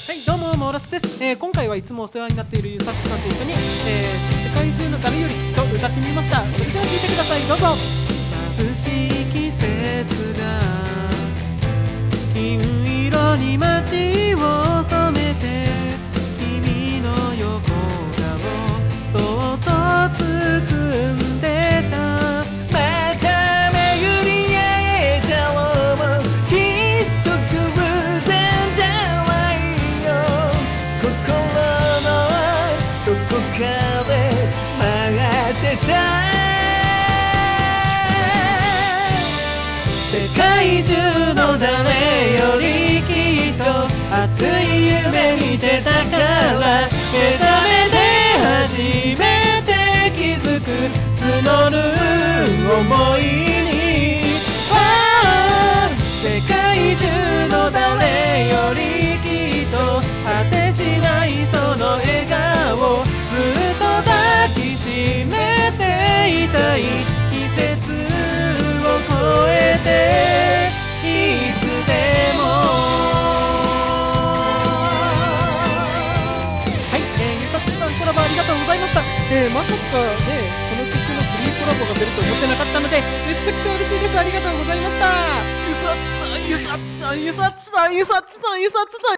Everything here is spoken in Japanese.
はい、どうもモーラスです。今回はいつもお世話になっているゆさつさんと一緒に、世界中の誰よりきっと歌ってみました。それでは聴いてください、どうぞ。眩しい季節が金色に街を染めて、君の横顔そっと包んでた。 また巡り会えたのもきっと偶然じゃないよ。心のどこかで曲がってた。 世界中の誰よりきっと熱い夢見てたから、目覚めて初めて気づく募る想いに、世界中の誰よりきっと果てしないその笑顔、ずっと抱きしめていたい。季節を越えていつでも。はい、ゆさつさんコラボありがとうございました。まさかね、この曲のフリーコラボが出ると思ってなかったので、めちゃくちゃ嬉しいです。ありがとうございました。ゆさつさん、ゆさつさん、ゆさつさん、ゆさつさん、ゆさつさん。